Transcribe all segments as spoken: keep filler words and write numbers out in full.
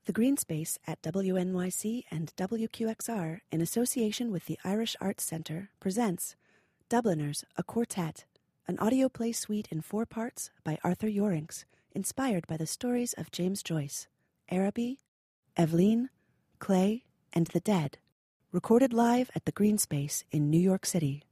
The Green Space at W N Y C and W Q X R, in association with the Irish Arts Centre, presents Dubliners, a Quartet, an audio play suite in four parts by Arthur Yorinks, inspired by the stories of James Joyce, Araby, Eveline, Clay, and the Dead, recorded live at the Green Space in New York City.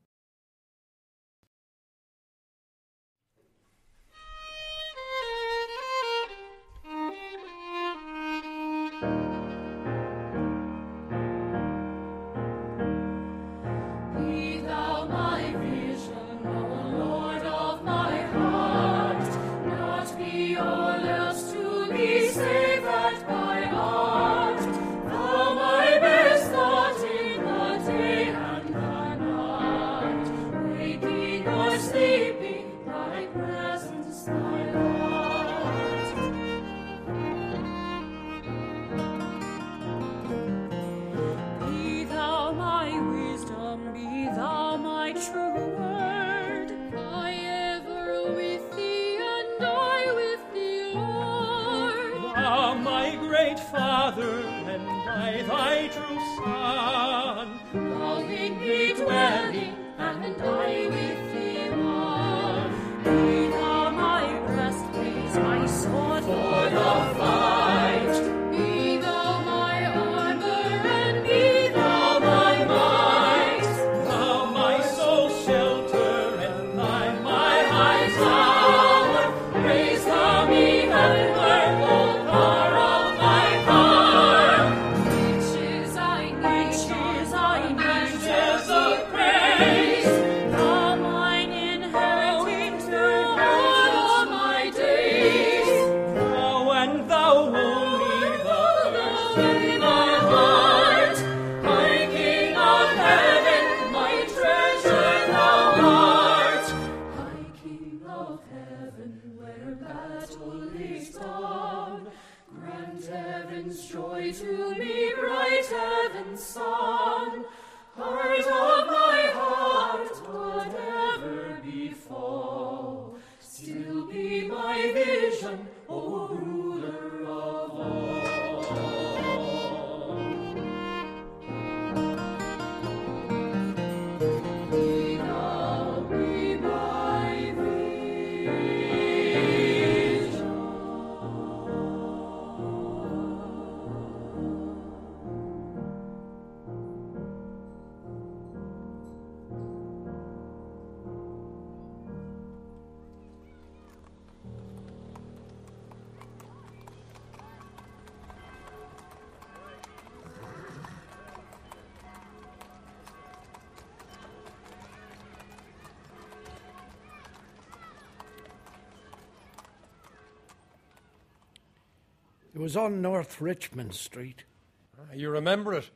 It was on North Richmond Street. You remember it?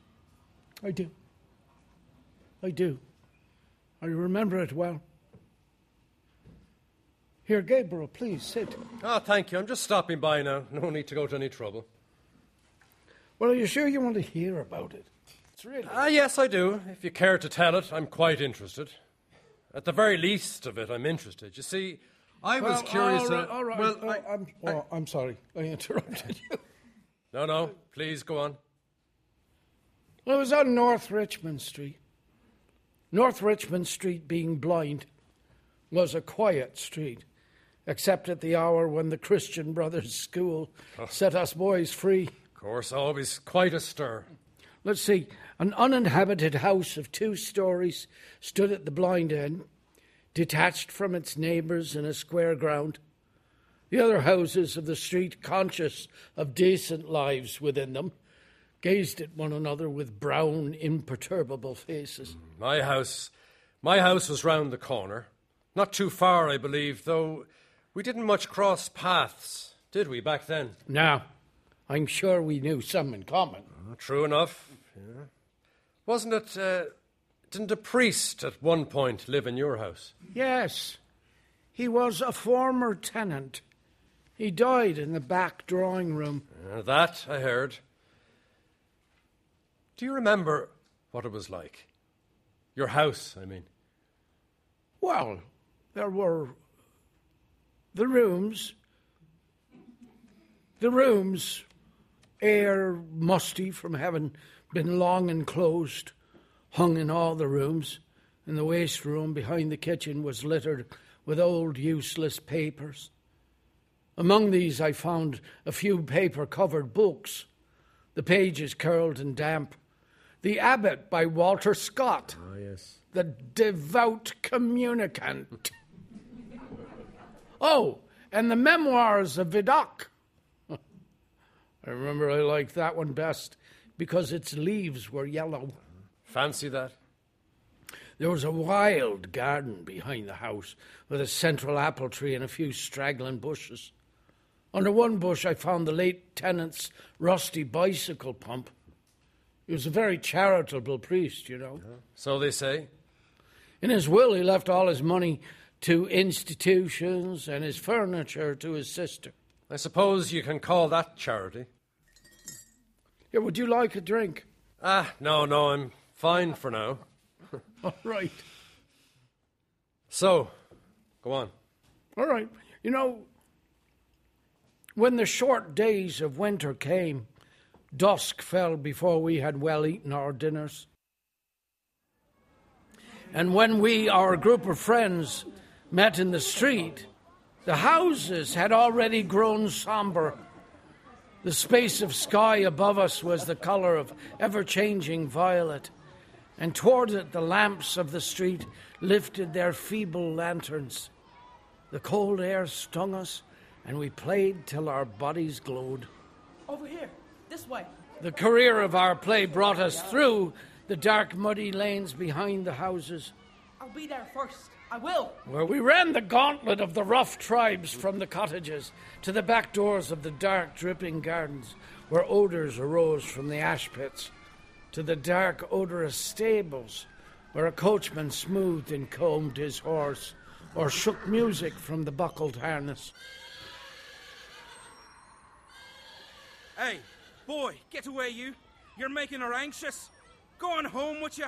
I do. I do. I remember it well. Here, Gabriel, please sit. Ah, thank you. I'm just stopping by now. No need to go to any trouble. Well, are you sure you want to hear about it? It's really... Ah, yes, I do. If you care to tell it, I'm quite interested. At the very least of it, I'm interested. You see, I was well, curious... All right, uh, all right. Well, oh, I, I'm, oh, I'm sorry. I interrupted you. No, no. Please, go on. Well, it was on North Richmond Street. North Richmond Street, being blind, was a quiet street, except at the hour when the Christian Brothers School oh. set us boys free. Of course, always quite a stir. Let's see. An uninhabited house of two stories stood at the blind end, detached from its neighbours in a square ground. The other houses of the street, conscious of decent lives within them, gazed at one another with brown, imperturbable faces. My house, my house was round the corner. Not too far, I believe, though we didn't much cross paths, did we, back then? No. I'm sure we knew some in common. Oh, true enough. Yeah. Wasn't it, uh, didn't a priest at one point live in your house? Yes. He was a former tenant. He died in the back drawing room. Uh, that I heard. Do you remember what it was like? Your house, I mean. Well, there were the rooms. The rooms air musty from having been long enclosed, hung in all the rooms, and the waste room behind the kitchen was littered with old useless papers. Among these I found a few paper-covered books, the pages curled and damp. The Abbot by Walter Scott. Ah, yes. The Devout Communicant. Oh, and the Memoirs of Vidocq. I remember I liked that one best because its leaves were yellow. Fancy that? There was a wild garden behind the house with a central apple tree and a few straggling bushes. Under one bush I found the late tenant's rusty bicycle pump. He was a very charitable priest, you know. Yeah. So they say. In his will, he left all his money to institutions and his furniture to his sister. I suppose you can call that charity. Yeah, would you like a drink? Ah, no, no, I'm fine for now. All right. So, go on. All right. You know, when the short days of winter came, dusk fell before we had well eaten our dinners. And when we, our group of friends, met in the street, the houses had already grown sombre. The space of sky above us was the colour of ever-changing violet, and toward it the lamps of the street lifted their feeble lanterns. The cold air stung us, and we played till our bodies glowed. Over here, this way. The career of our play brought us through the dark, muddy lanes behind the houses. I'll be there first. I will. Where we ran the gauntlet of the rough tribes from the cottages to the back doors of the dark, dripping gardens, where odours arose from the ash pits, to the dark, odorous stables, where a coachman smoothed and combed his horse, or shook music from the buckled harness. Hey, boy, get away, you. You're making her anxious. Go on home with you.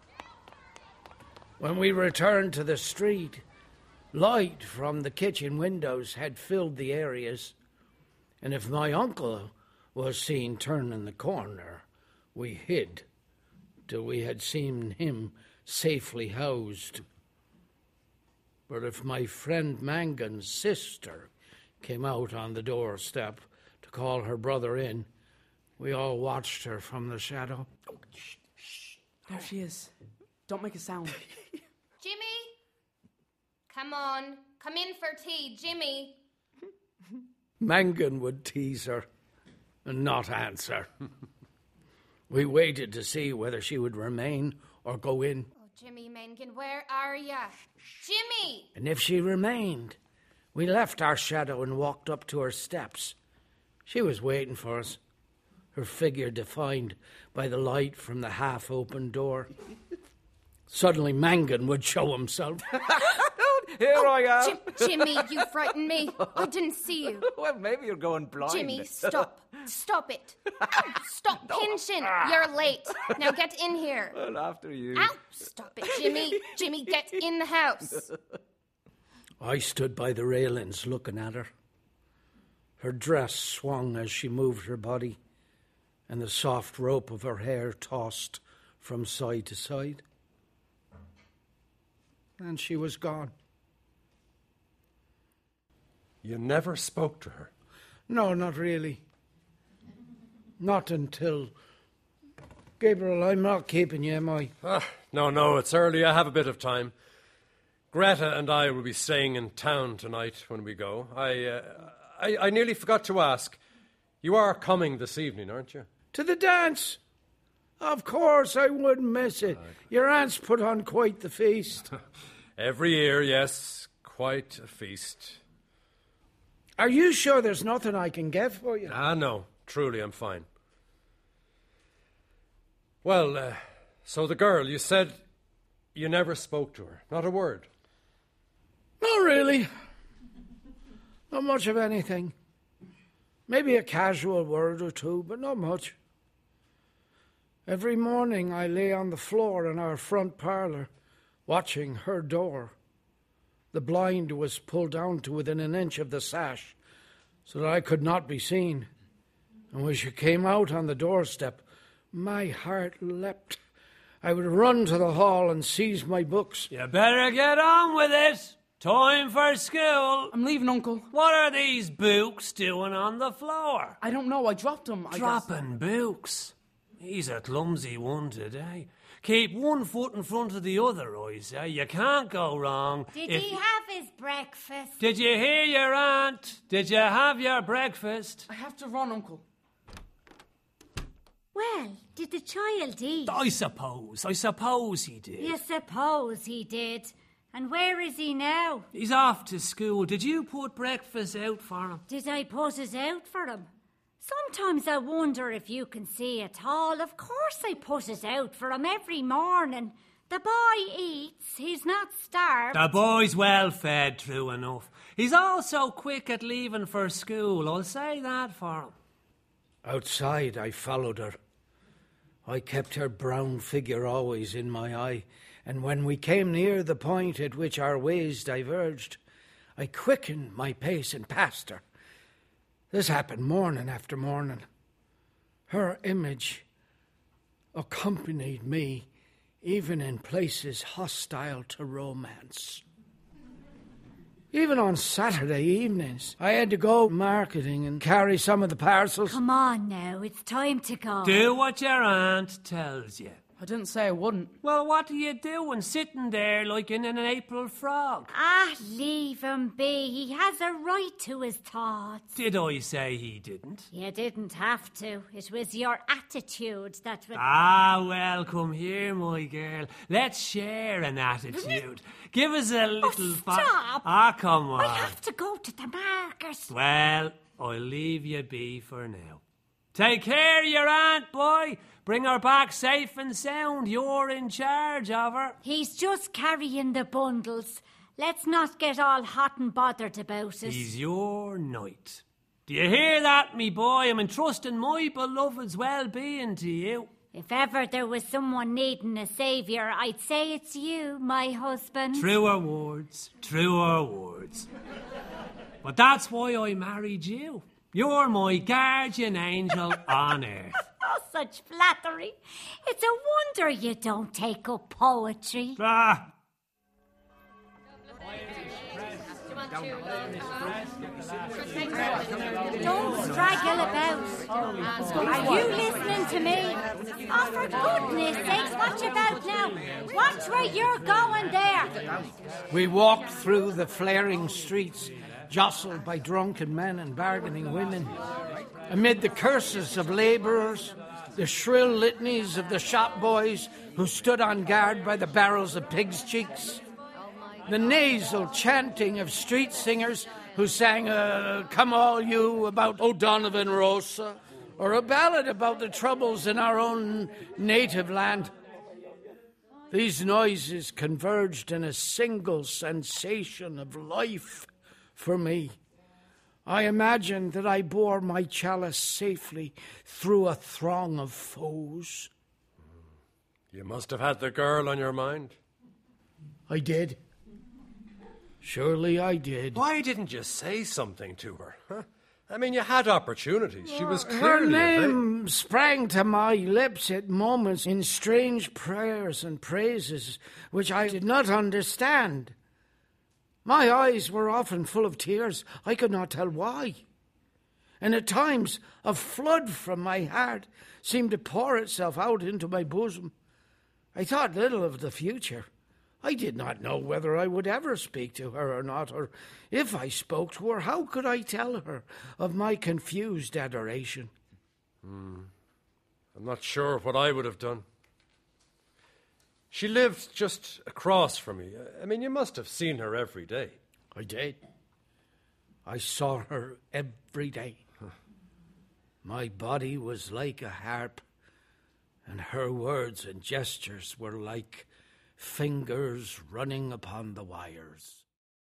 When we returned to the street, light from the kitchen windows had filled the areas, and if my uncle was seen turning the corner, we hid till we had seen him safely housed. But if my friend Mangan's sister came out on the doorstep to call her brother in, we all watched her from the shadow. Oh, shh, shh. There she is. Don't make a sound. Jimmy? Come on. Come in for tea, Jimmy. Mangan would tease her and not answer. We waited to see whether she would remain or go in. Oh, Jimmy Mangan, where are ya? Jimmy! And if she remained, we left our shadow and walked up to her steps. She was waiting for us, her figure defined by the light from the half-open door. Suddenly Mangan would show himself. Here oh, I am. Jim- Jimmy, you frightened me. I didn't see you. Well, maybe you're going blind. Jimmy, stop. Stop it. Stop pinching. You're late. Now get in here. Well, after you. Ow! Stop it, Jimmy. Jimmy, get in the house. I stood by the railings looking at her. Her dress swung as she moved her body, and the soft rope of her hair tossed from side to side. And she was gone. You never spoke to her? No, not really. Not until... Gabriel, I'm not keeping you, am I? Ah, no, no, it's early. I have a bit of time. Greta and I will be staying in town tonight when we go. I, uh, I, I nearly forgot to ask. You are coming this evening, aren't you? To the dance? Of course, I wouldn't miss it. Your aunt's put on quite the feast. Every year, yes. Quite a feast. Are you sure there's nothing I can get for you? Ah, no. Truly, I'm fine. Well, uh, so the girl, you said you never spoke to her. Not a word. Not really. Not much of anything. Maybe a casual word or two, but not much. Every morning I lay on the floor in our front parlour, watching her door. The blind was pulled down to within an inch of the sash, so that I could not be seen. And when she came out on the doorstep, my heart leapt. I would run to the hall and seize my books. You better get on with it. Time for school. I'm leaving, Uncle. What are these books doing on the floor? I don't know. I dropped them. I Dropping books. He's a clumsy one today. Keep one foot in front of the other, I say. You can't go wrong. Did if he have his breakfast? Did you hear your aunt? Did you have your breakfast? I have to run, Uncle. Well, did the child eat? I suppose. I suppose he did. You suppose he did. And where is he now? He's off to school. Did you put breakfast out for him? Did I put it out for him? Sometimes I wonder if you can see at all. Of course I put it out for him every morning. The boy eats. He's not starved. The boy's well fed, true enough. He's also quick at leaving for school. I'll say that for him. Outside, I followed her. I kept her brown figure always in my eye, and when we came near the point at which our ways diverged, I quickened my pace and passed her. This happened morning after morning. Her image accompanied me even in places hostile to romance. Even on Saturday evenings, I had to go marketing and carry some of the parcels. Come on now, it's time to go. Do what your aunt tells you. I didn't say I wouldn't. Well, what are you doing, sitting there like in an April frog? Ah, leave him be. He has a right to his thoughts. Did I say he didn't? You didn't have to. It was your attitude that was... Ah, well, come here, my girl. Let's share an attitude. Give us a little... Oh, fa- stop. Ah, come on. I have to go to the market. Well, I'll leave you be for now. Take care of your aunt, boy. Bring her back safe and sound. You're in charge of her. He's just carrying the bundles. Let's not get all hot and bothered about it. He's your knight. Do you hear that, me boy? I'm entrusting my beloved's well-being to you. If ever there was someone needing a saviour, I'd say it's you, my husband. Truer words, truer words. But that's why I married you. You're my guardian angel on earth. Oh, such flattery. It's a wonder you don't take up poetry. Ah. Don't straggle about. Are you listening to me? Oh, for goodness sakes, watch about now. Watch where you're going there. We walked through the flaring streets, jostled by drunken men and bargaining women. Amid the curses of labourers, the shrill litanies of the shop boys who stood on guard by the barrels of pigs' cheeks, the nasal chanting of street singers who sang uh, Come All You about O'Donovan Rosa, or a ballad about the troubles in our own native land. These noises converged in a single sensation of life for me. I imagined that I bore my chalice safely through a throng of foes. You must have had the girl on your mind. I did. Surely I did. Why didn't you say something to her? Huh? I mean, you had opportunities. She was Her clearly... name ava- sprang to my lips at moments in strange prayers and praises which I did not understand. My eyes were often full of tears. I could not tell why. And at times a flood from my heart seemed to pour itself out into my bosom. I thought little of the future. I did not know whether I would ever speak to her or not, or if I spoke to her, how could I tell her of my confused adoration? Hmm. I'm not sure what I would have done. She lived just across from me. I mean, you must have seen her every day. I did. I saw her every day. My body was like a harp, and her words and gestures were like fingers running upon the wires.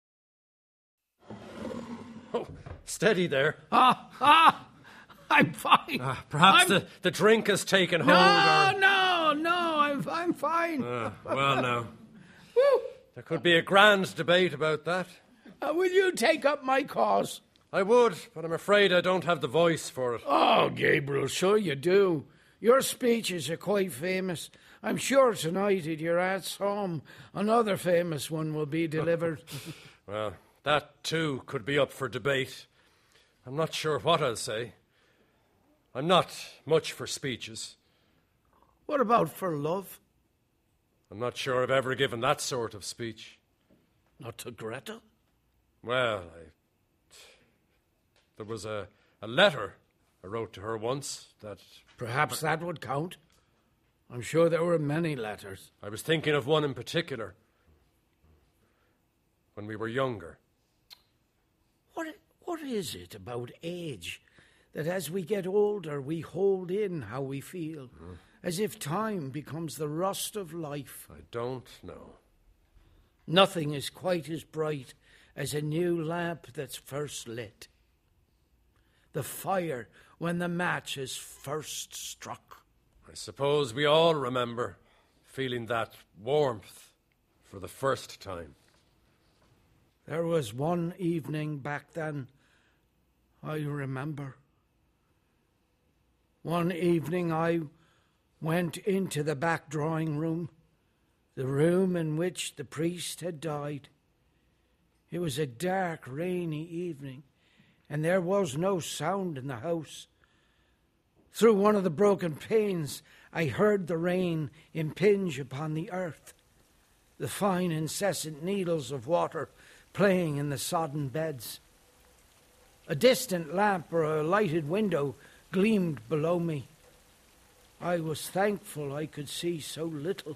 Oh, steady there. Ah, ah, I'm fine. Uh, perhaps I'm... the, the drink has taken hold. No, or... no, no, I'm, I'm fine. Uh, well, now. Woo. There could be a grand debate about that. Uh, will you take up my cause? I would, but I'm afraid I don't have the voice for it. Oh, Gabriel, sure you do. Your speeches are quite famous. I'm sure tonight at your aunt's home another famous one will be delivered. Well, that too could be up for debate. I'm not sure what I'll say. I'm not much for speeches. What about for love? I'm not sure I've ever given that sort of speech. Not to Greta? Well, I... There was a, a letter I wrote to her once that... Perhaps that would count. I'm sure there were many letters. I was thinking of one in particular. When we were younger. What, what is it about age that as we get older we hold in how we feel, mm. as if time becomes the rust of life? I don't know. Nothing is quite as bright as a new lamp that's first lit. The fire when the match is first struck. I suppose we all remember feeling that warmth for the first time. There was one evening back then, I remember. One evening I went into the back drawing room, the room in which the priest had died. It was a dark, rainy evening, and there was no sound in the house. Through one of the broken panes, I heard the rain impinge upon the earth, the fine, incessant needles of water playing in the sodden beds. A distant lamp or a lighted window gleamed below me. I was thankful I could see so little.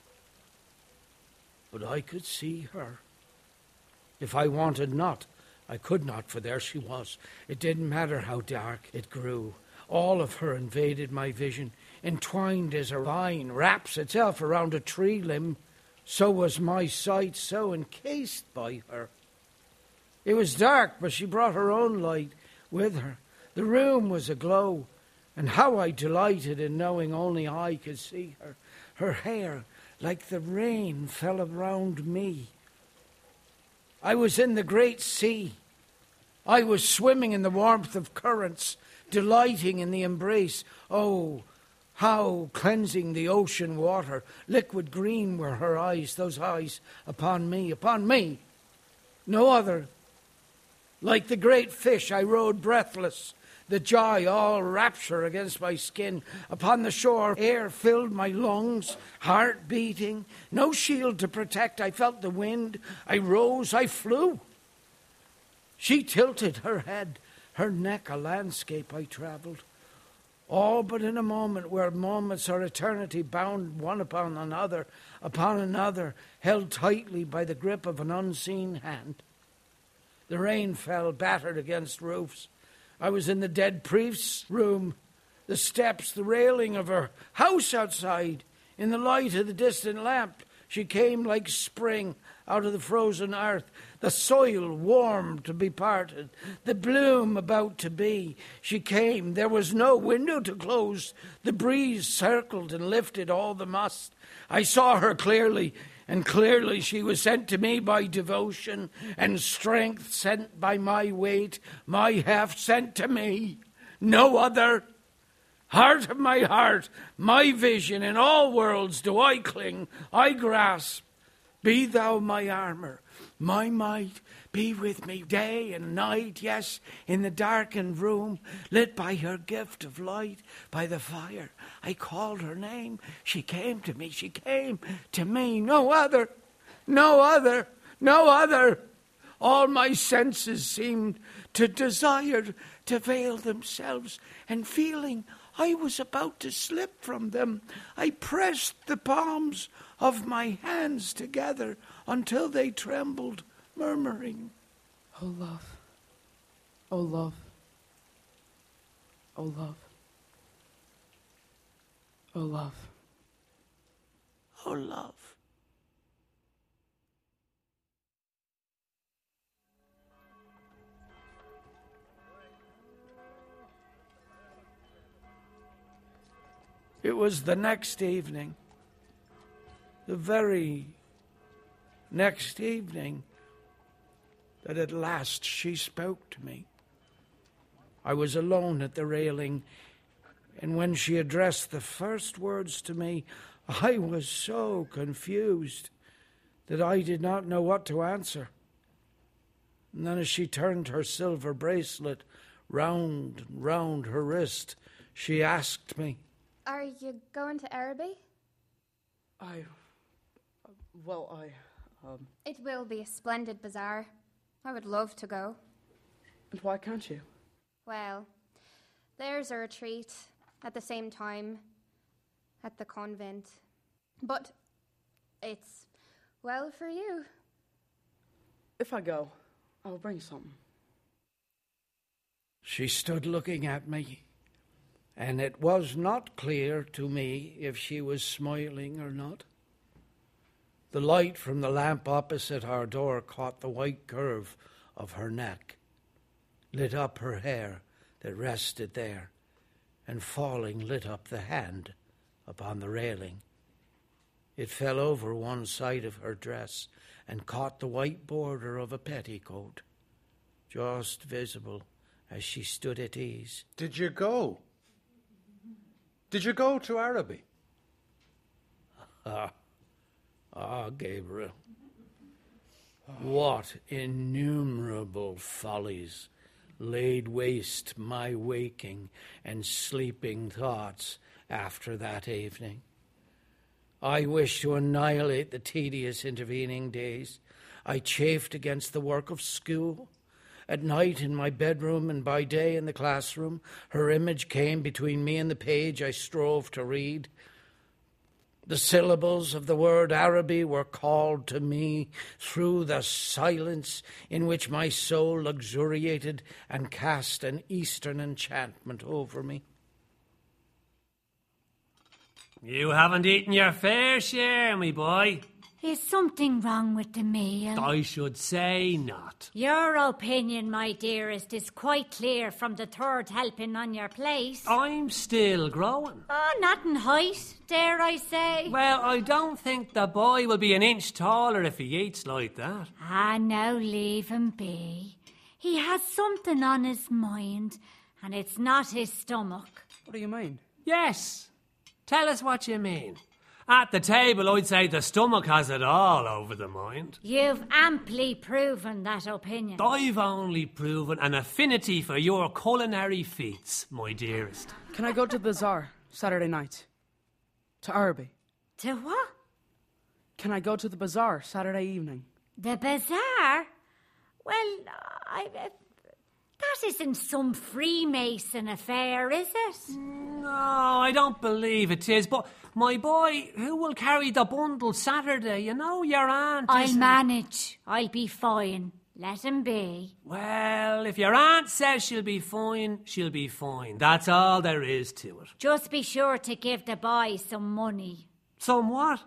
But I could see her. If I wanted not, I could not, for there she was. It didn't matter how dark it grew. All of her invaded my vision, entwined as a vine wraps itself around a tree limb. So was my sight so encased by her. It was dark, but she brought her own light with her. The room was aglow, and how I delighted in knowing only I could see her. Her hair, like the rain, fell around me. I was in the great sea. I was swimming in the warmth of currents, delighting in the embrace. Oh, how cleansing the ocean water. Liquid green were her eyes, those eyes upon me, upon me. No other. Like the great fish, I rode breathless, the joy all rapture against my skin. Upon the shore, air filled my lungs, heart beating. No shield to protect, I felt the wind. I rose, I flew. She tilted her head, her neck a landscape I travelled. All but in a moment where moments or eternity bound one upon another, upon another, held tightly by the grip of an unseen hand. The rain fell, battered against roofs. I was in the dead priest's room, the steps, the railing of her house outside. In the light of the distant lamp, she came like spring out of the frozen earth, the soil warm to be parted, the bloom about to be. She came. There was no window to close. The breeze circled and lifted all the moss. I saw her clearly, and clearly she was sent to me by devotion, and strength sent by my weight, my heft sent to me, no other. Heart of my heart, my vision, in all worlds do I cling, I grasp. Be thou my armour, my might, be with me day and night, yes, in the darkened room, lit by her gift of light, by the fire. I called her name, she came to me, she came to me, no other, no other, no other. All my senses seemed to desire to veil themselves, and feeling I was about to slip from them, I pressed the palms of my hands together until they trembled, murmuring, "Oh, love, oh, love, oh, love, oh, love, oh, love." It was the next evening, the very next evening, that at last she spoke to me. I was alone at the railing, and when she addressed the first words to me, I was so confused that I did not know what to answer. And then as she turned her silver bracelet round and round her wrist, she asked me, Are you going to Araby? I. Well, I. Um. It will be a splendid bazaar. I would love to go. And why can't you? Well, there's a retreat at the same time at the convent. But it's well for you. If I go, I'll bring something. She stood looking at me, and it was not clear to me if she was smiling or not. The light from the lamp opposite our door caught the white curve of her neck, lit up her hair that rested there, and falling lit up the hand upon the railing. It fell over one side of her dress and caught the white border of a petticoat, just visible as she stood at ease. Did you go? Did you go to Araby? Ah, ah, Gabriel. What innumerable follies laid waste my waking and sleeping thoughts after that evening. I wished to annihilate the tedious intervening days. I chafed against the work of school. At night in my bedroom and by day in the classroom, her image came between me and the page I strove to read. The syllables of the word Araby were called to me through the silence in which my soul luxuriated and cast an Eastern enchantment over me. You haven't eaten your fair share, me boy. Is something wrong with the meal? I should say not. Your opinion, my dearest, is quite clear from the third helping on your plate. I'm still growing. Oh, not in height, dare I say. Well, I don't think the boy will be an inch taller if he eats like that. Ah, now leave him be. He has something on his mind, and it's not his stomach. What do you mean? Yes. Tell us what you mean. At the table, I'd say the stomach has it all over the mind. You've amply proven that opinion. I've only proven an affinity for your culinary feats, my dearest. Can I go to the bazaar Saturday night? To Araby? To what? Can I go to the bazaar Saturday evening? The bazaar? Well, I... Uh, that isn't some Freemason affair, is it? No, I don't believe it is, but my boy, who will carry the bundle Saturday? You know, your aunt I'll isn't... manage. I'll be fine. Let him be. Well, if your aunt says she'll be fine, she'll be fine. That's all there is to it. Just be sure to give the boy some money. Some what?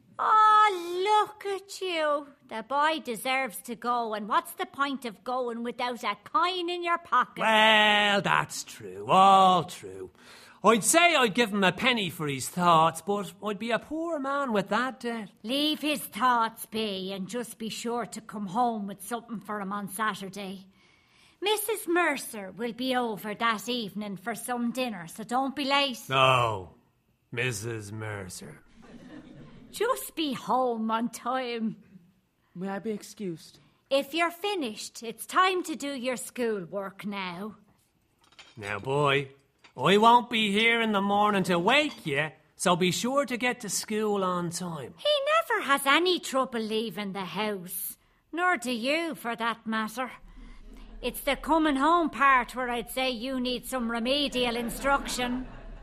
Oh, look at you. The boy deserves to go, and what's the point of going without a coin in your pocket? Well, that's true, all true. I'd say I'd give him a penny for his thoughts, but I'd be a poor man with that debt. Leave his thoughts be, and just be sure to come home with something for him on Saturday. Missus Mercer will be over that evening for some dinner, so don't be late. No, Missus Mercer. Just be home on time. May I be excused? If you're finished, it's time to do your schoolwork now. Now, boy, I won't be here in the morning to wake you, so be sure to get to school on time. He never has any trouble leaving the house. Nor do you, for that matter. It's the coming home part where I'd say you need some remedial instruction.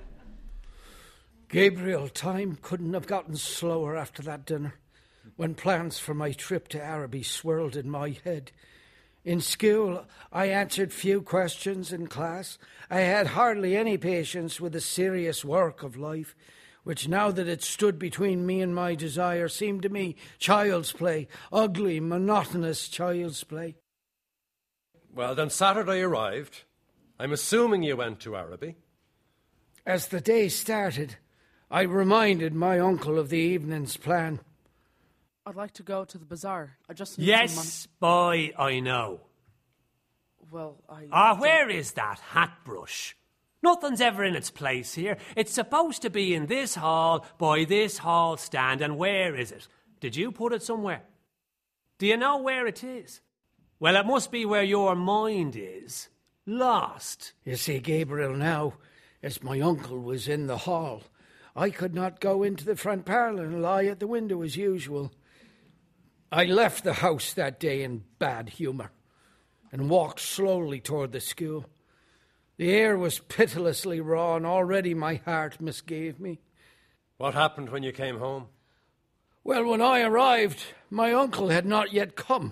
Gabriel, time couldn't have gotten slower after that dinner, when plans for my trip to Araby swirled in my head. In school, I answered few questions in class. I had hardly any patience with the serious work of life, which now that it stood between me and my desire seemed to me child's play, ugly, monotonous child's play. Well, then Saturday arrived. I'm assuming you went to Araby. As the day started, I reminded my uncle of the evening's plan. I'd like to go to the bazaar. I just need yes, some money. boy, I know. Well, I... Ah, where is that hat brush? Nothing's ever in its place here. It's supposed to be in this hall by this hall stand, and where is it? Did you put it somewhere? Do you know where it is? Well, it must be where your mind is. Lost. You see, Gabriel, now, as my uncle was in the hall, I could not go into the front parlour and lie at the window as usual. I left the house that day in bad humour and walked slowly toward the school. The air was pitilessly raw, and already my heart misgave me. What happened when you came home? Well, when I arrived, my uncle had not yet come.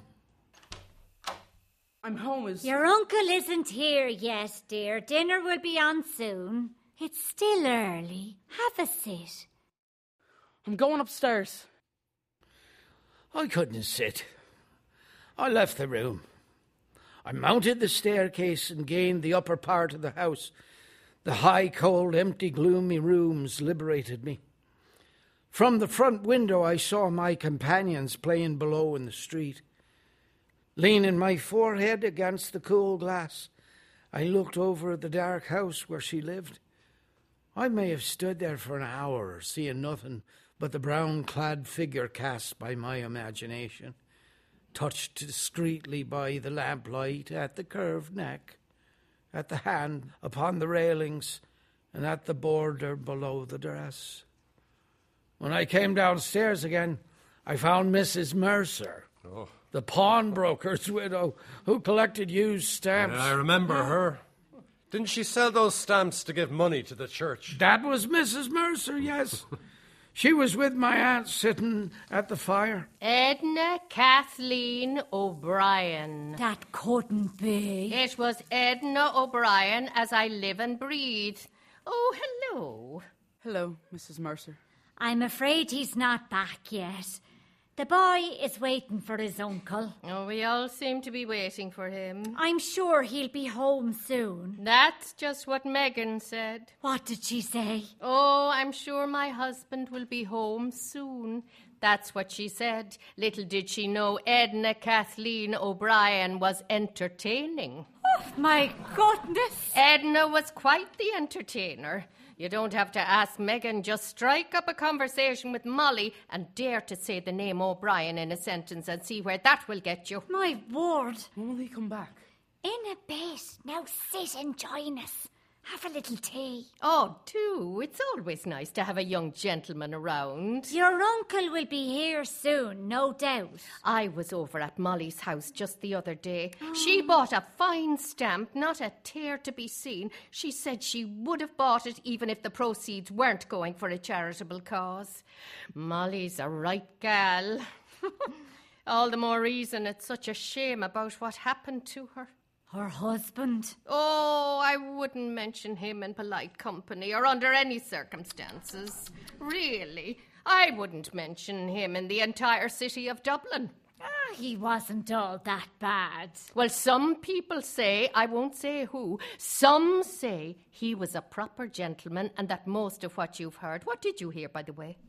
I'm home as... Your uncle isn't here yet, dear. Dinner will be on soon. It's still early. Have a sit. I'm going upstairs. I couldn't sit. I left the room. I mounted the staircase and gained the upper part of the house. The high, cold, empty, gloomy rooms liberated me. From the front window I saw my companions playing below in the street. Leaning my forehead against the cool glass, I looked over at the dark house where she lived. I may have stood there for an hour, seeing nothing but the brown-clad figure cast by my imagination, touched discreetly by the lamplight at the curved neck, at the hand upon the railings, and at the border below the dress. When I came downstairs again, I found Missus Mercer, oh. the pawnbroker's widow, who collected used stamps. Yeah, I remember her. Didn't she sell those stamps to give money to the church? That was Missus Mercer, yes. She was with my aunt sitting at the fire. Edna Kathleen O'Brien. That couldn't be. It was Edna O'Brien as I live and breathe. Oh, hello. Hello, Missus Mercer. I'm afraid he's not back yet. The boy is waiting for his uncle. Oh, we all seem to be waiting for him. I'm sure he'll be home soon. That's just what Megan said. What did she say? Oh, I'm sure my husband will be home soon. That's what she said. Little did she know Edna Kathleen O'Brien was entertaining. Oh, my goodness. Edna was quite the entertainer. You don't have to ask Megan. Just strike up a conversation with Molly and dare to say the name O'Brien in a sentence and see where that will get you. My word. When will he come back? In a bit. Now sit and join us. Have a little tea. Oh, do. It's always nice to have a young gentleman around. Your uncle will be here soon, no doubt. I was over at Molly's house just the other day. Oh. She bought a fine stamp, not a tear to be seen. She said she would have bought it even if the proceeds weren't going for a charitable cause. Molly's a right gal. All the more reason it's such a shame about what happened to her. Her husband? Oh, I wouldn't mention him in polite company or under any circumstances. Really, I wouldn't mention him in the entire city of Dublin. Ah, he wasn't all that bad. Well, some people say, I won't say who, some say he was a proper gentleman and that most of what you've heard. What did you hear, by the way?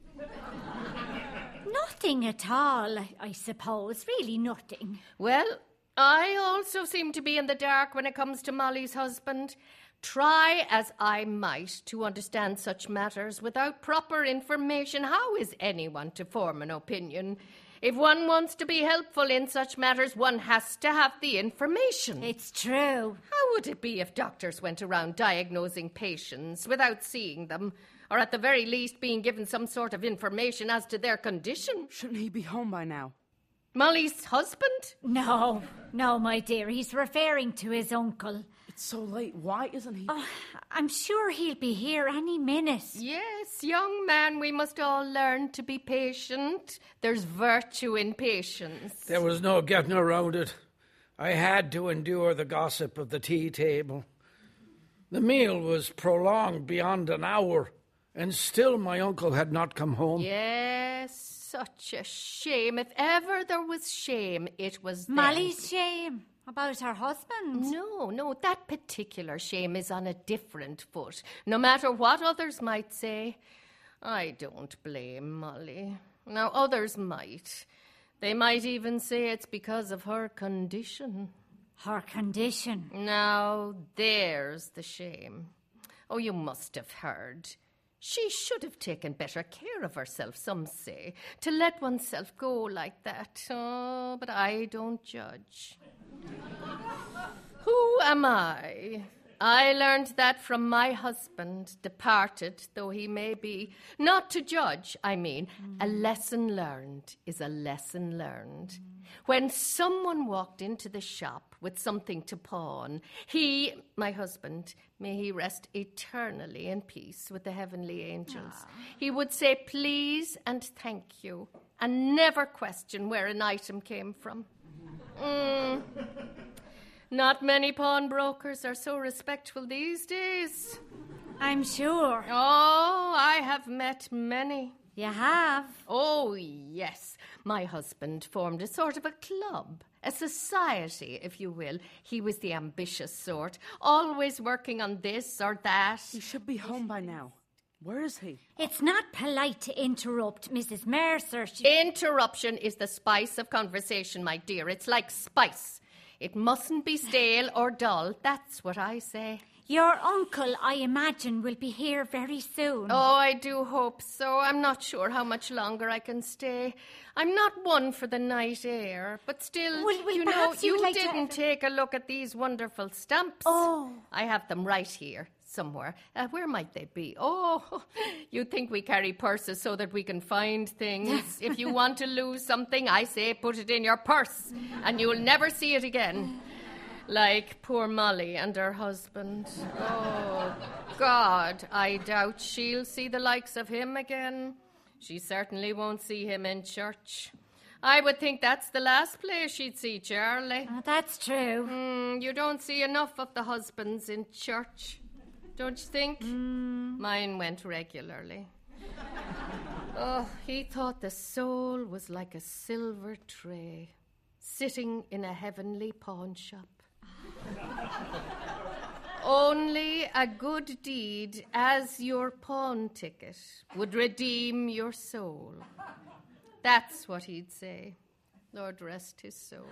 Nothing at all, I, I suppose. Really nothing. Well, I also seem to be in the dark when it comes to Molly's husband. Try as I might to understand such matters without proper information, how is anyone to form an opinion? If one wants to be helpful in such matters, one has to have the information. It's true. How would it be if doctors went around diagnosing patients without seeing them, or at the very least being given some sort of information as to their condition? Shouldn't he be home by now? Molly's husband? No, no, my dear. He's referring to his uncle. It's so late. Why isn't he? Oh, I'm sure he'll be here any minute. Yes, young man, we must all learn to be patient. There's virtue in patience. There was no getting around it. I had to endure the gossip of the tea table. The meal was prolonged beyond an hour, and still my uncle had not come home. Yes. Such a shame. If ever there was shame, it was then. Molly's shame about her husband? No, no, that particular shame is on a different foot, no matter what others might say. I don't blame Molly. Now, others might. They might even say it's because of her condition. Her condition. Now, there's the shame. Oh, you must have heard. She should have taken better care of herself, some say, to let oneself go like that. Oh, but I don't judge. Who am I? I learned that from my husband, departed though he may be. Not to judge, I mean. Mm. A lesson learned is a lesson learned. Mm. When someone walked into the shop with something to pawn, he, my husband, may he rest eternally in peace with the heavenly angels, Aww. He would say please and thank you, and never question where an item came from. Mm. Not many pawnbrokers are so respectful these days. I'm sure. Oh, I have met many. You have? Oh, yes. My husband formed a sort of a club, a society, if you will. He was the ambitious sort, always working on this or that. He should be home by now. Where is he? It's not polite to interrupt, Missus Mercer. She... Interruption is the spice of conversation, my dear. It's like spice. It mustn't be stale or dull. That's what I say. Your uncle, I imagine, will be here very soon. Oh, I do hope so. I'm not sure how much longer I can stay. I'm not one for the night air, but still, well, well, you know, you like didn't to... take a look at these wonderful stamps. Oh. I have them right here. Somewhere. Uh, where might they be? Oh, you think we carry purses so that we can find things. If you want to lose something, I say put it in your purse and you'll never see it again. Like poor Molly and her husband. Oh, God, I doubt she'll see the likes of him again. She certainly won't see him in church. I would think that's the last place she'd see Charlie. Oh, that's true. Mm, you don't see enough of the husbands in church. Don't you think? Mm. Mine went regularly. Oh, he thought the soul was like a silver tray sitting in a heavenly pawn shop. Only a good deed as your pawn ticket would redeem your soul. That's what he'd say. Lord rest his soul.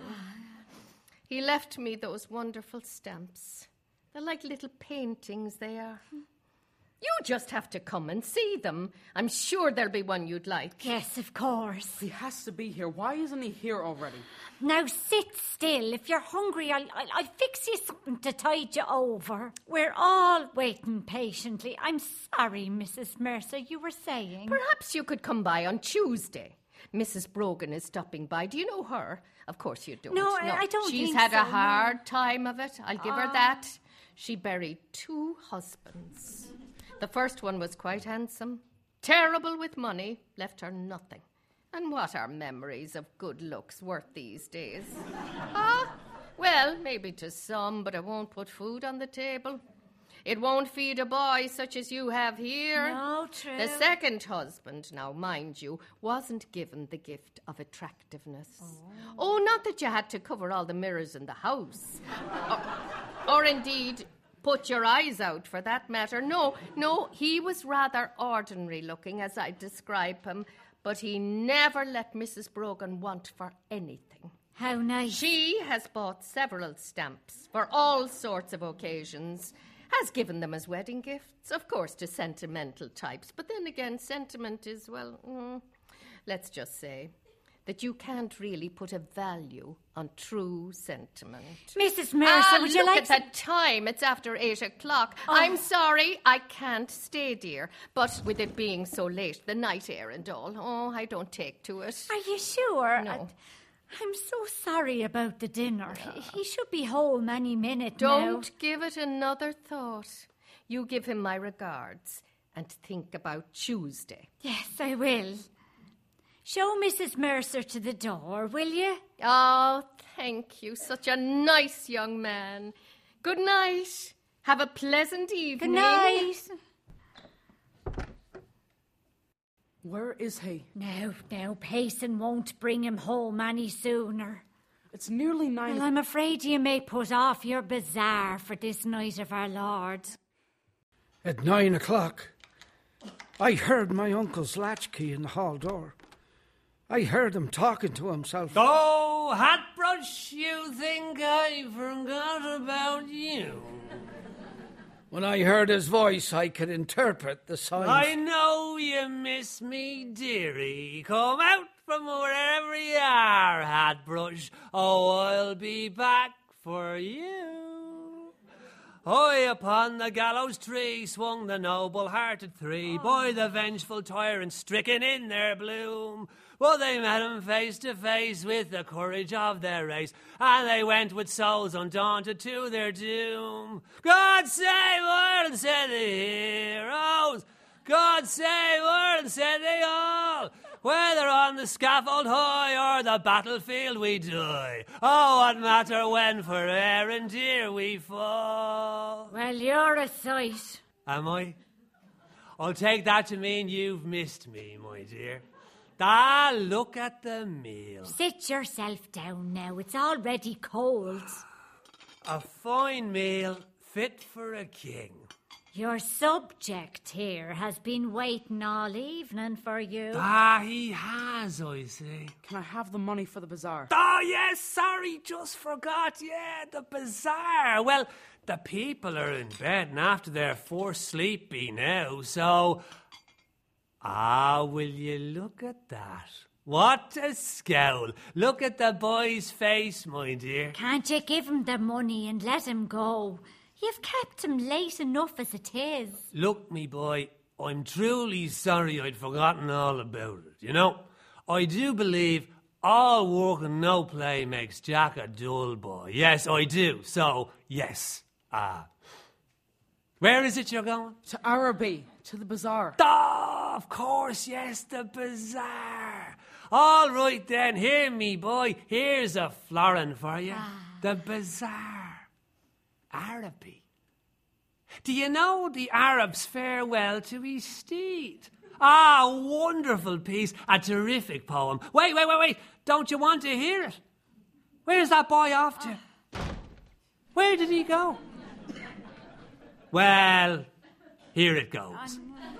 He left me those wonderful stamps. They're like little paintings, they are. You just have to come and see them. I'm sure there'll be one you'd like. Yes, of course. He has to be here. Why isn't he here already? Now sit still. If you're hungry, I'll, I'll, I'll fix you something to tide you over. We're all waiting patiently. I'm sorry, Missus Mercer, you were saying. Perhaps you could come by on Tuesday. Missus Brogan is stopping by. Do you know her? Of course you don't. No, no. I don't She's think had so, a hard time of it. I'll give uh, her that. She buried two husbands. The first one was quite handsome, terrible with money, left her nothing. And what are memories of good looks worth these days? Ah, well, maybe to some, but it won't put food on the table. It won't feed a boy such as you have here. No, true. The second husband, now mind you, wasn't given the gift of attractiveness. Oh, oh not that you had to cover all the mirrors in the house. or, or indeed, put your eyes out for that matter. No, no, he was rather ordinary looking as I describe him, but he never let Missus Brogan want for anything. How nice. She has bought several stamps for all sorts of occasions, has given them as wedding gifts, of course, to sentimental types. But then again, sentiment is, well, mm, let's just say that you can't really put a value on true sentiment. Missus Mercer, ah, would you look like at the time. It's after eight o'clock. Oh. I'm sorry, I can't stay, dear. But with it being so late, the night air and all, oh, I don't take to it. Are you sure? No. I, I'm so sorry about the dinner. He, he should be home any minute Don't now. give it another thought. You give him my regards and think about Tuesday. Yes, I will. Show Missus Mercer to the door, will you? Oh, thank you. Such a nice young man. Good night. Have a pleasant evening. Good night. Where is he? Now, now, Payson won't bring him home any sooner. It's nearly nine. Well, I'm afraid you may put off your bazaar for this night of our Lord. At nine o'clock, I heard my uncle's latchkey in the hall door. I heard him talking to himself. Oh, Hatbrush, you think I forgot about you? When I heard his voice, I could interpret the signs. I know you miss me, dearie. Come out from wherever you are, Hatbrush. Oh, I'll be back for you. High upon the gallows tree swung the noble-hearted three, by the vengeful tyrant stricken in their bloom. Well, they met him face to face with the courage of their race, and they went with souls undaunted to their doom. God save Ireland, said the heroes. God save Ireland, said they all. Whether on the scaffold high or the battlefield we die. Oh, what matter when for Erin dear we fall. Well, you're a sight. Am I? I'll take that to mean you've missed me, my dear. Ah, look at the meal. Sit yourself down now. It's already cold. A fine meal fit for a king. Your subject here has been waiting all evening for you. Ah, he has, I see. Can I have the money for the bazaar? Oh, yes, sorry, just forgot. Yeah, the bazaar. Well, the people are in bed and after their forced sleep be now, so... Ah, will you look at that? What a scowl. Look at the boy's face, my dear. Can't you give him the money and let him go? You've kept him late enough as it is. Look, me boy, I'm truly sorry I'd forgotten all about it, you know? I do believe all work and no play makes Jack a dull boy. Yes, I do. So, yes. Ah. Where is it you're going? To Araby, to the bazaar. Oh, of course, yes, the bazaar. All right then, here, me boy. Here's a florin for you. Ah. The bazaar. Araby. Do you know the Arab's farewell to his steed? Ah, wonderful piece. A terrific poem. Wait, wait, wait, wait. Don't you want to hear it? Where's that boy off to? Where did he go? Well, here it goes.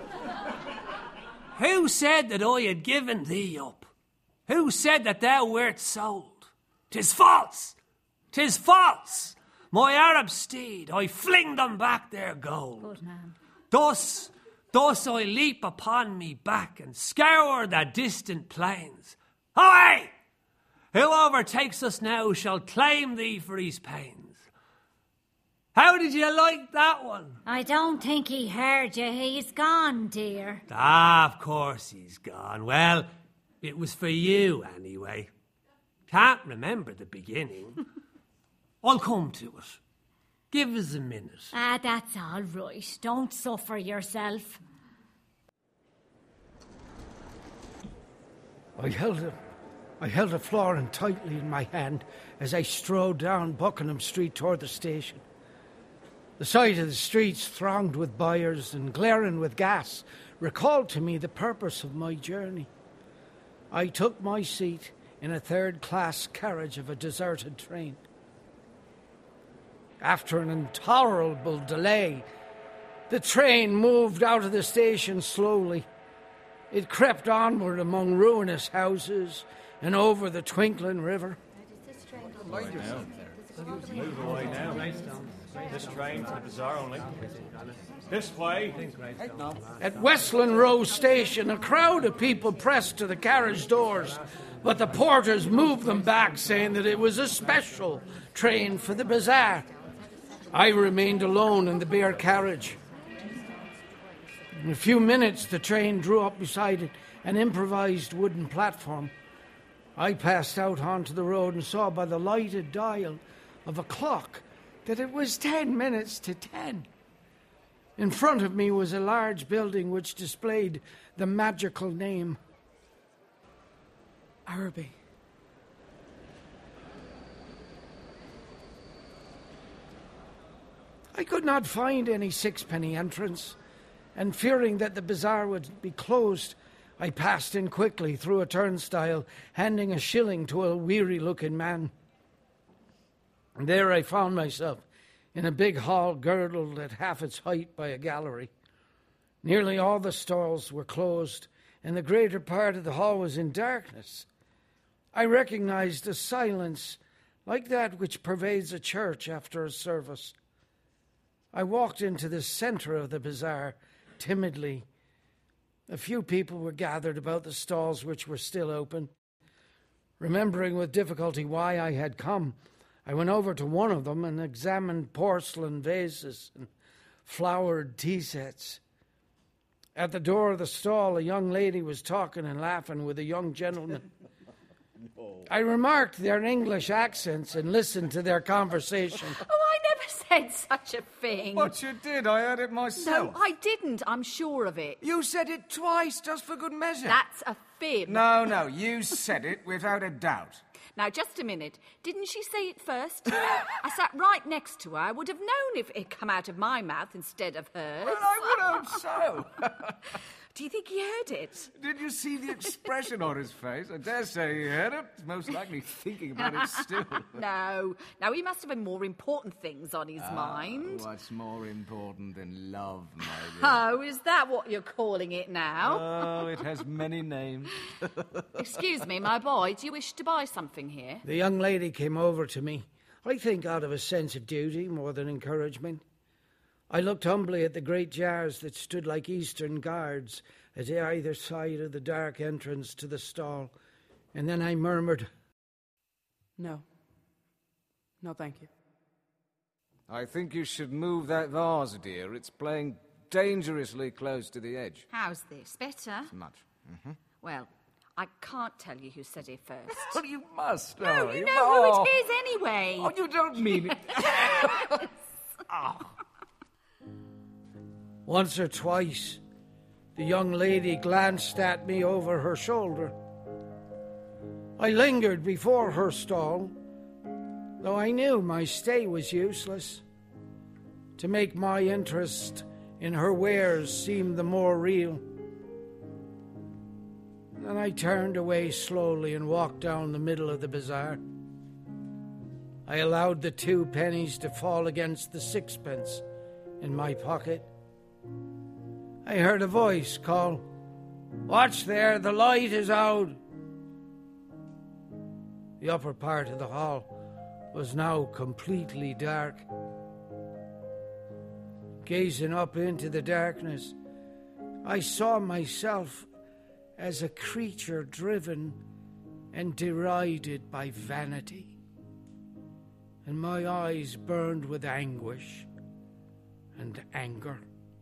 Who said that I had given thee up? Who said that thou wert sold? 'Tis false. 'Tis false. My Arab steed, I fling them back their gold. Good man. Thus, thus I leap upon me back and scour the distant plains. Away! Who overtakes us now shall claim thee for his pains. How did you like that one? I don't think he heard you. He's gone, dear. Ah, of course he's gone. Well, it was for you anyway. Can't remember the beginning. I'll come to it. Give us a minute. Ah, that's all right. Don't suffer yourself. I held a, I held a florin tightly in my hand as I strode down Buckingham Street toward the station. The sight of the streets thronged with buyers and glaring with gas recalled to me the purpose of my journey. I took my seat in a third-class carriage of a deserted train. After an intolerable delay, the train moved out of the station slowly. It crept onward among ruinous houses and over the twinkling river. Move away now. This train to the bazaar only. This way. At Westland Row Station, a crowd of people pressed to the carriage doors, but the porters moved them back, saying that it was a special train for the bazaar. I remained alone in the bare carriage. In a few minutes, the train drew up beside it, an improvised wooden platform. I passed out onto the road and saw by the lighted dial of a clock that it was ten minutes to ten. In front of me was a large building which displayed the magical name Araby. I could not find any sixpenny entrance, and fearing that the bazaar would be closed, I passed in quickly through a turnstile, handing a shilling to a weary-looking man. And there I found myself in a big hall girdled at half its height by a gallery. Nearly all the stalls were closed, and the greater part of the hall was in darkness, I recognized a silence like that which pervades a church after a service. I walked into the center of the bazaar timidly. A few people were gathered about the stalls which were still open. Remembering with difficulty why I had come, I went over to one of them and examined porcelain vases and flowered tea sets. At the door of the stall, a young lady was talking and laughing with a young gentleman. No. I remarked their English accents and listened to their conversation. Oh, I never said such a thing. But you did. I heard it myself. No, I didn't. I'm sure of it. You said it twice, just for good measure. That's a fib. No, no, you said it without a doubt. Now, just a minute. Didn't she say it first? I sat right next to her. I would have known if it come out of my mouth instead of hers. Well, I would hope so. Do you think he heard it? Did you see the expression on his face? I dare say he heard it. He's most likely thinking about it still. No. Now, he must have had more important things on his uh, mind. What's more important than love, my dear? Oh, is that what you're calling it now? Oh, it has many names. Excuse me, my boy, do you wish to buy something here? The young lady came over to me, I think out of a sense of duty more than encouragement. I looked humbly at the great jars that stood like eastern guards at either side of the dark entrance to the stall, and then I murmured, No. No, thank you. I think you should move that vase, dear. It's playing dangerously close to the edge. How's this? Better? Much. Mm-hmm. Well, I can't tell you who said it first. Well, you must. No, oh, you you know oh. who it is anyway. Oh, you don't mean it. Oh. Once or twice, the young lady glanced at me over her shoulder. I lingered before her stall, though I knew my stay was useless. To make my interest in her wares seem the more real. Then I turned away slowly and walked down the middle of the bazaar. I allowed the two pennies to fall against the sixpence in my pocket. I heard a voice call, "Watch there, the light is out." The upper part of the hall was now completely dark. Gazing up into the darkness, I saw myself as a creature driven and derided by vanity, and my eyes burned with anguish and anger.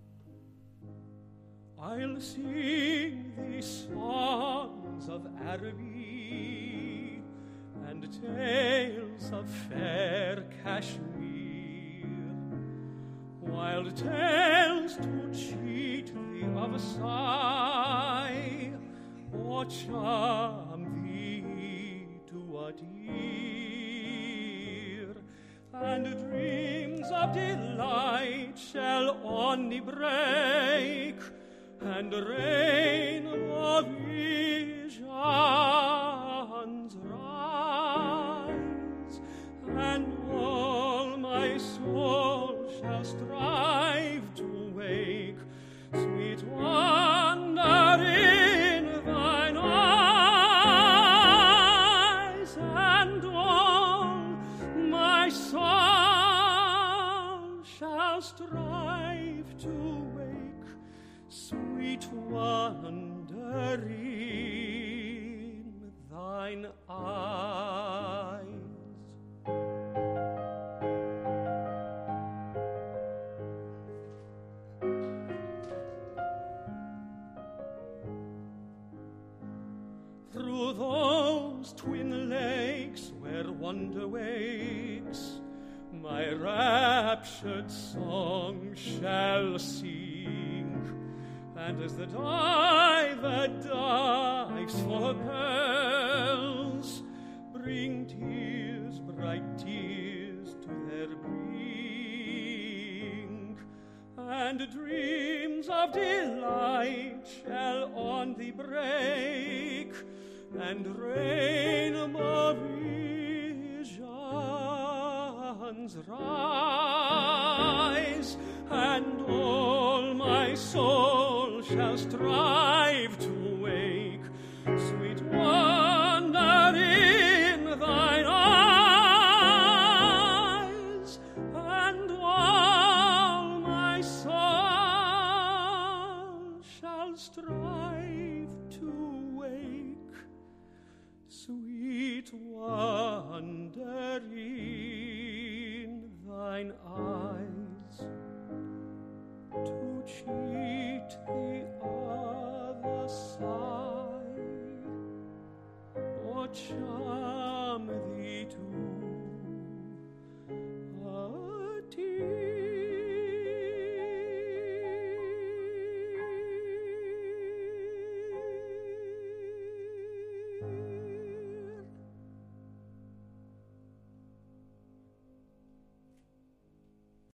I'll sing these songs of Araby and tales of fair Kashmir, wild tales to cheat thee of a sigh, or charm thee to a dear, and dreams of delight shall on thee break, and rain of visions rise, and all my soul shall strive to wake, sweet wonder in thine eyes, and all my soul shall strive to wake, sweet wonder in thine eyes. Through those twin lakes where wonder wakes, my raptured song shall sing, and as the diver dives for pearls, bring tears, bright tears, to their brink, and dreams of delight shall on thee break, and rain of visions rise, and all my soul shall strive to wake, sweet wonder in thine eyes, and all my soul shall strive to wake, sweet wonder in